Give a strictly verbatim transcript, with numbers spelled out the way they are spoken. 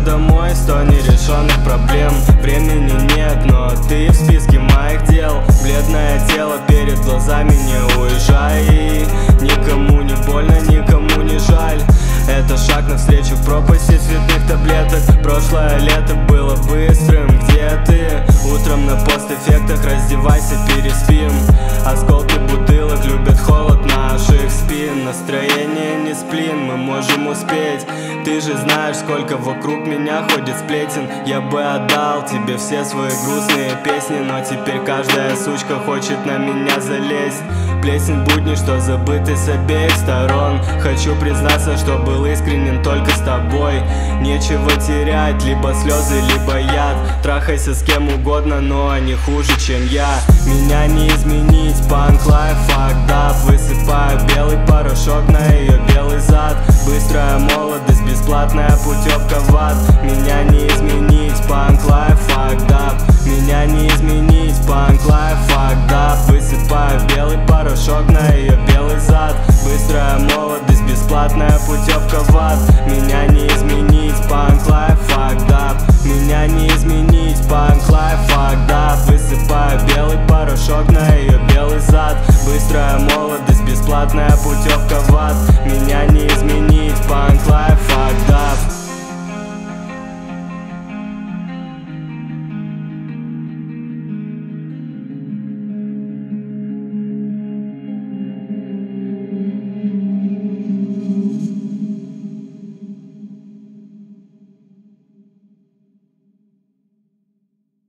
домой, сто нерешенных проблем. Времени нет, но ты в списке моих дел. Бледное тело перед глазами, не уезжай. Никому не больно, никому не жаль. Это шаг навстречу к пропасти цветных таблеток. Прошлое лето было быстрым, где ты? Утром на постэффектах раздевайся, переспим. Осколки бутылок любят холод наших спин. Настроение не сплин, мы можем успеть. Ты же знаешь, сколько вокруг меня ходит сплетен. Я бы отдал тебе все свои грустные песни, но теперь каждая сучка хочет на меня залезть. Плесень будни, что забыты с обеих сторон. Хочу признаться, что был искренен только с тобой. Нечего терять, либо слезы, либо яд. Трахайся с кем угодно, но не хуже, чем я. Меня не изменить, punk life fucked up. Высыпаю белый порошок на ее белый зад. Быстрая молодость, бесплатная путевка в ад. Меня не изменить, punk life fucked up. Меня не изменить, punk life fucked up. Высыпаю белый порошок на ее белый зад. Быстрая молодость, бесплатная путевка в ад. Меня не изменить, punk life fucked up. Меня не изменить, punk life fucked up. Высыпаю белый порошок на ее белый зад. Быстрая молодость, бесплатная путевка в ад. Меня не изменить, punk life